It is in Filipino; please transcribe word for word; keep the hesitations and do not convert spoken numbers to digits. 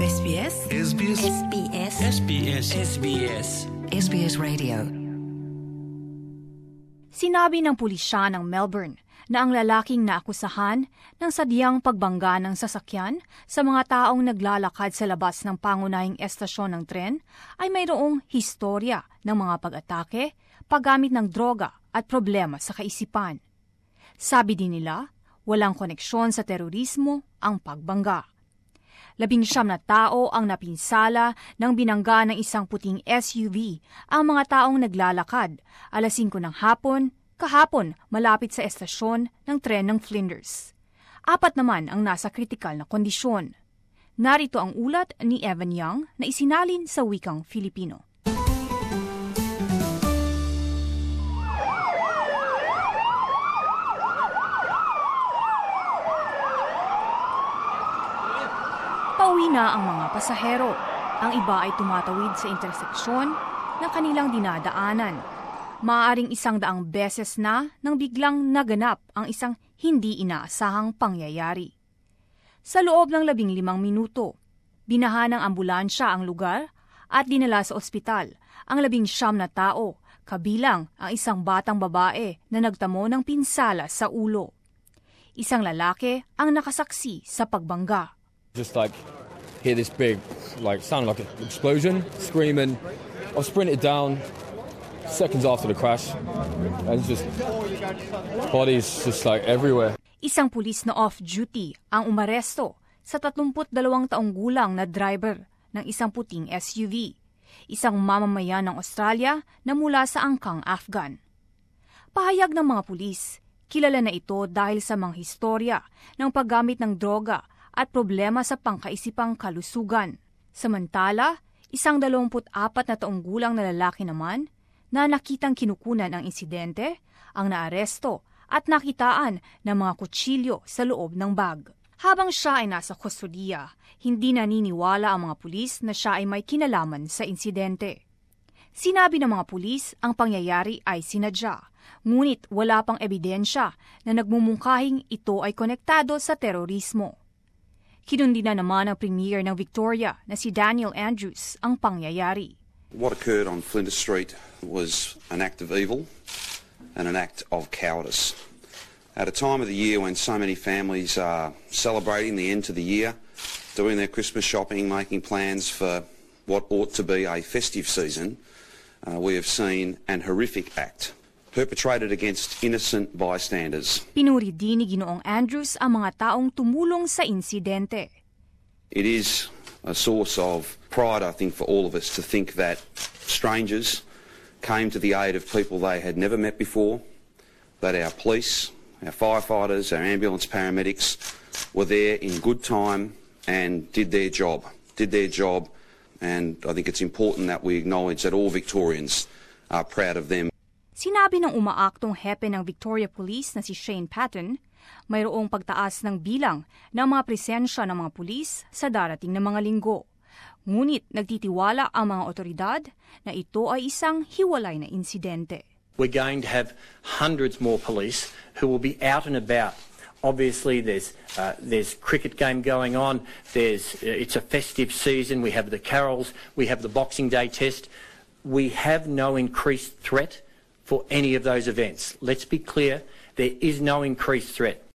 S B S S B S S B S S B S S B S S B S Radio. Sinabi ng pulisya ng Melbourne na ang lalaking naakusahan ng sadyang pagbangga ng sasakyan sa mga taong naglalakad sa labas ng pangunahing estasyon ng tren ay mayroong historya ng mga pag-atake, paggamit ng droga at problema sa kaisipan. Sabi din nila, walang koneksyon sa terorismo ang pagbangga. Labing siyam na tao ang napinsala nang binangga ng isang puting S U V ang mga taong naglalakad alas singko ng hapon, kahapon malapit sa estasyon ng tren ng Flinders. Apat naman ang nasa kritikal na kondisyon. Narito ang ulat ni Evan Young na isinalin sa wikang Filipino. Pauwi na ang mga pasahero. Ang iba ay tumatawid sa interseksyon ng kanilang dinadaanan. Maaaring isang daang beses na nang biglang naganap ang isang hindi inaasahang pangyayari. Sa loob ng labing limang minuto, binaha ng ambulansya ang lugar at dinala sa ospital ang labing siyam na tao, kabilang ang isang batang babae na nagtamo ng pinsala sa ulo. Isang lalaki ang nakasaksi sa pagbangga. Just like hear this big, like sound like an explosion, screaming. I sprinted down seconds after the crash, and it's just bodies just like everywhere. Isang pulis na off-duty ang umaresto sa tatlumput dalawang taong gulang na driver ng isang puting S U V, isang mamamayan ng Australia na mula sa angkang Afghan. Pahayag ng mga pulis, kilala na ito dahil sa mga historya ng paggamit ng droga at problema sa pangkaisipang kalusugan. Samantala, isang dalawamput apat na taong gulang na lalaki naman na nakitang kinukunan ang insidente, ang naaresto at nakitaan ng mga kutsilyo sa loob ng bag. Habang siya ay nasa kustodiya, hindi naniniwala ang mga pulis na siya ay may kinalaman sa insidente. Sinabi ng mga pulis ang pangyayari ay sinadya, ngunit wala pang ebidensya na nagmumungkahing ito ay konektado sa terorismo. Kinundi na naman ang Premier ng Victoria na si Daniel Andrews ang pangyayari. What occurred on Flinders Street was an act of evil and an act of cowardice. At a time of the year when so many families are celebrating the end to the year, doing their Christmas shopping, making plans for what ought to be a festive season, uh, we have seen an horrific act perpetrated against innocent bystanders. Pinuri din ni Ginoong Andrews ang mga taong tumulong sa insidente. It is a source of pride, I think, for all of us to think that strangers came to the aid of people they had never met before, that our police, our firefighters, our ambulance paramedics were there in good time and did their job, did their job, and I think it's important that we acknowledge that all Victorians are proud of them. Sinabi ng umaaktong hepe ng Victoria Police na si Shane Patton, mayroong pagtaas ng bilang ng mga presensya ng mga pulis sa darating na mga linggo. Ngunit nagtitiwala ang mga otoridad na ito ay isang hiwalay na insidente. We're going to have hundreds more police who will be out and about. Obviously, there's uh, there's cricket game going on. There's uh, it's a festive season. We have the carols. We have the Boxing Day test. We have no increased threat for any of those events. Let's be clear, there is no increased threat.